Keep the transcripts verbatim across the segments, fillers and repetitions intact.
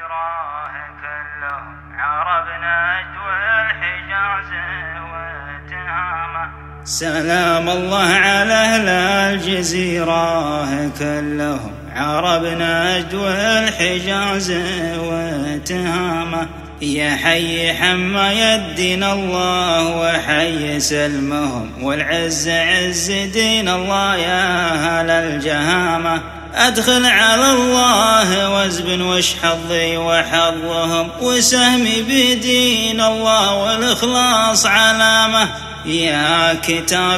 الجزيرة كلهم عرب نجد والحجاز وتهامة. سلام الله على أهل الجزيرة كلهم عرب نجد والحجاز وتهامة. يا حي حما يدين الله وحي سلمهم والعز عز دين الله يا أهل الجهامة. أدخل على الله وازبن وش حظي وحظهم وسهمي بدين الله والإخلاص علامة. يا كتاب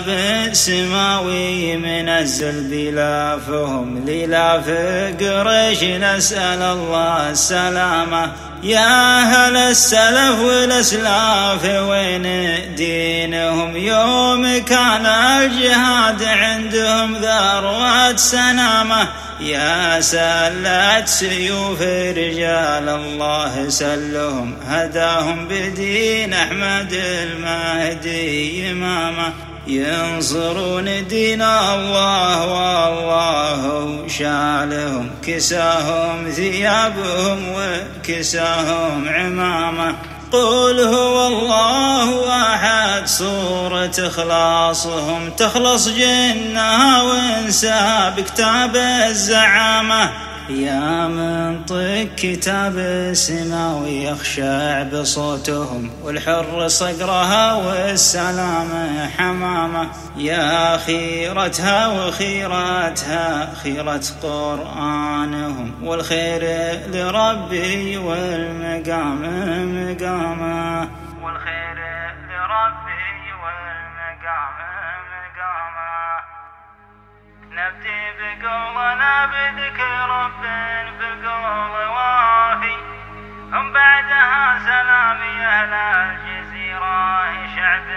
سماوي منزل بلافهم للاف قريش نسأل الله السلامة. يا أهل السلف والأسلاف وين دينهم يوم كان الجهاد عندهم ذروة سنامة. يا سلت سيوف رجال الله سلهم هداهم بدين أحمد المهدي إمامة. ينصرون دين الله والله شالهم كساهم ثيابهم وكساهم عمامة. قل هو الله أحد صورة إخلاصهم تخلص جنها وانسى بكتاب الزعامة. يا منطق كتاب السماوي يخشع بصوتهم والحر صقرها والسلامة حمامة. يا خيرتها وخيرتها خيرة قرآنهم والخير لربي والمقام مقامه. والخير لربي والمقام مقامه. نبدي بقولنا بذكر رب بالقول وافي هم بعدها سلام أهل الجزيرة شعب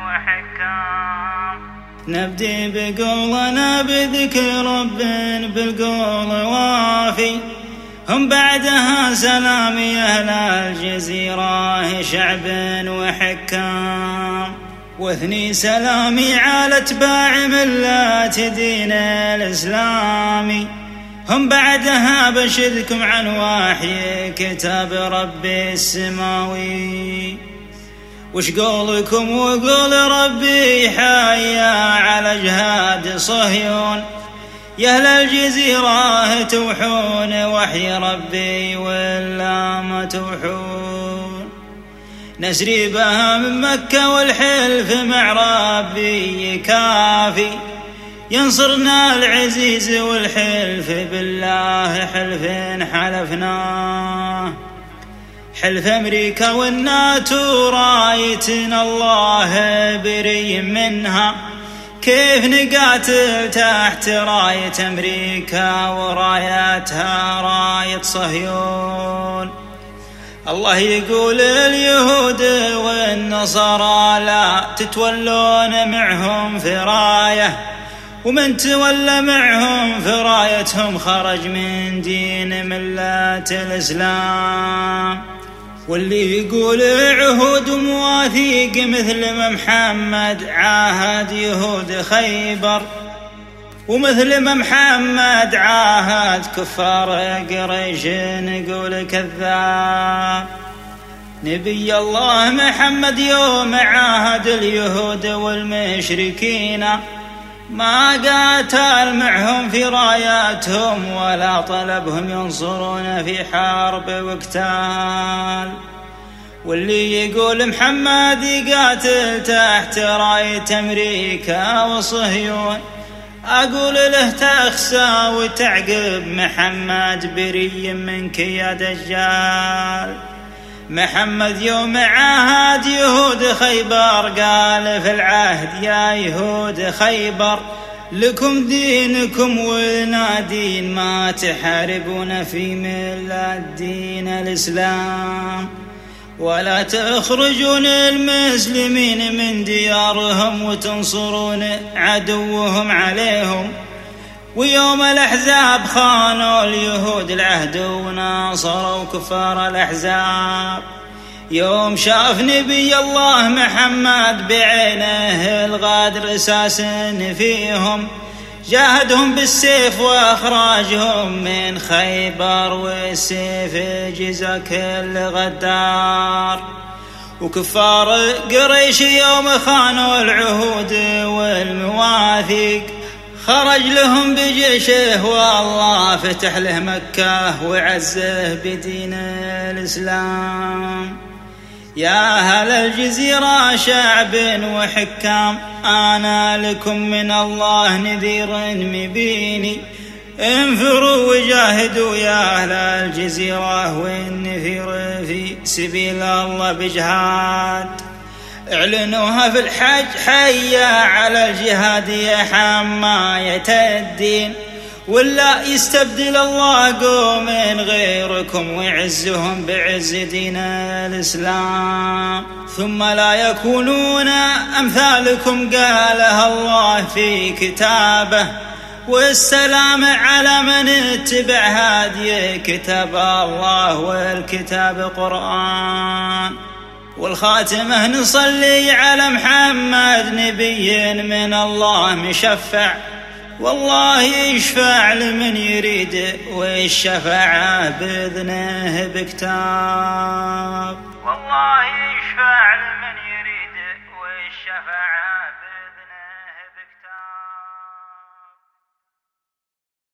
وحكام. نبدي بقولنا بذكر رب بالقول وافي هم بعدها سلام أهل الجزيرة شعب وحكام. واثني سلامي على اتباع ملة دين الإسلام هم بعدها بشركم عن وحي كتاب ربي السماوي. وش قولكم وقول ربي حيا على جهاد صهيون يا أهل الجزيرة توحون وحي ربي ولا ما توحون. نسري بها من مكة والحلف مع ربي كافي ينصرنا العزيز والحلف بالله حلف حلفناه. حلف أمريكا والناتو رايتنا الله بري منها كيف نقاتل تحت راية أمريكا ورايتها راية صهيون. الله يقول اليهود والنصارى لا تتولون معهم في راية ومن تولى معهم في رايتهم خرج من دين ملة الإسلام. واللي يقول عهود مواثيق مثل ما محمد عاهد يهود خيبر ومثل ما محمد عاهد كفار قريش نقول كذاب. نبي الله محمد يوم عاهد اليهود والمشركين ما قاتل معهم في راياتهم ولا طلبهم ينصرون في حرب وقتال. واللي يقول محمد يقاتل تحت راية أمريكا وصهيون أقول له تخسى وتعقب محمد بري منك يا دجال. محمد يوم عاهد يهود خيبر قال في العهد يا يهود خيبر لكم دينكم ولنا دين ما تحاربون في ملة دين الإسلام ولا تخرجون المسلمين من ديارهم وتنصرون عدوهم عليهم. ويوم الأحزاب خانوا اليهود العهد وناصروا كفار الأحزاب. يوم شاف نبي الله محمد بعينه الغادر أساس فيهم جاهدهم بالسيف وأخراجهم من خيبر، والسيف جزا كل غدار. وكفار قريش يوم خانوا العهود والمواثيق خرج لهم بجيشه، والله فتح له مكة وعزه بدين الإسلام. يا أهل الجزيرة شعب وحكام، أنا لكم من الله نذير مبيني. انفروا وجاهدوا يا أهل الجزيرة، والنفير في سبيل الله بجهاد. اعلنوها في الحج حيا على الجهاد يا حماية الدين، ولا يستبدل الله قوم غيركم ويعزهم بعز دين الإسلام. ثم لا يكونون أمثالكم قالها الله في كتابه، والسلام على من اتبع هادي كتاب الله والكتاب قرآن. والخاتمة نصلي على محمد نبي من الله مشفع، والله يشفع لمن يريد والشفاعة بإذنه بكتاب. والله